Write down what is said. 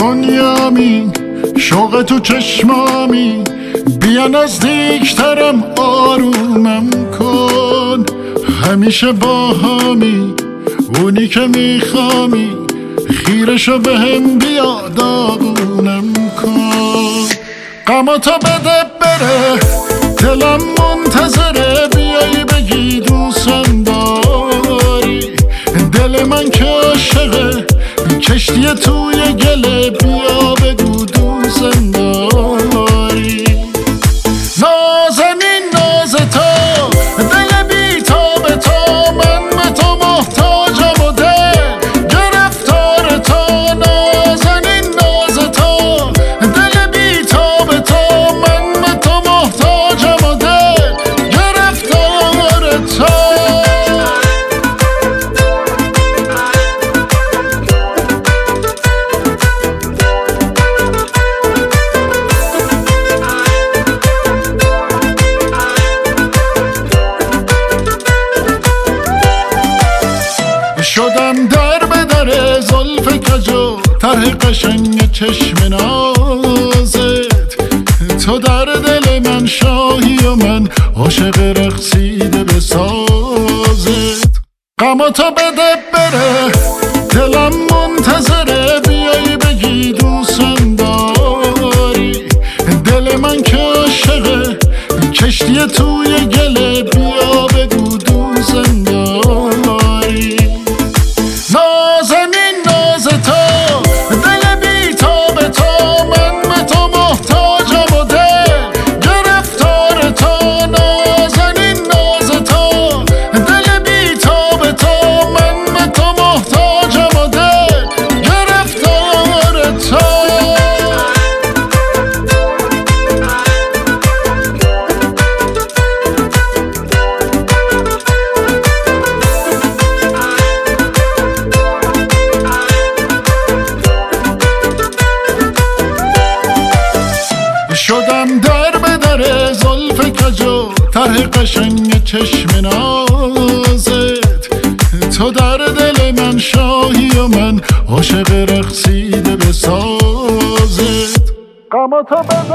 دنیامی، شوق تو چشمامی، بیا نزدیکترم آرومم کن. همیشه با همی اونی که میخوامی، خیرشو به هم بیا داغونم کن. غماتو بده بره دلم منتظره، بیایی بگی دوستم داری. دل من که عاشقه کشتی توی گله، بیا بگو دوستم داری. نازنین ناز تو دل بی تاب تو، من به تو محتاجم و دل گرفتار تو. نازنین ناز تو دل بی تاب تو، من به تو محتاجم و دل گرفتار تو. شدم در به در زلف کجو، طرح قشنگ چشم نازت. تو در دل من شاهی و من عاشق رقصیده به سازت. غماتو بده بره دلم منتظره، بیایی بگی دوستم داری. دل من که عاشقه کشتی توی گله، بیا بگو دوستم داری. نازنین ناز تو دل بی تاب تو، من به تو محتاجم و دل گرفتار تو. نازنین ناز تو دل بی تاب تو، من به تو محتاجم و دل گرفتار تو. شدم در به در زلف کجو، طرح قشنگ چشم نازت. تو در دل من شاهی و من عاشق رقصیده به سازت. غماتو بده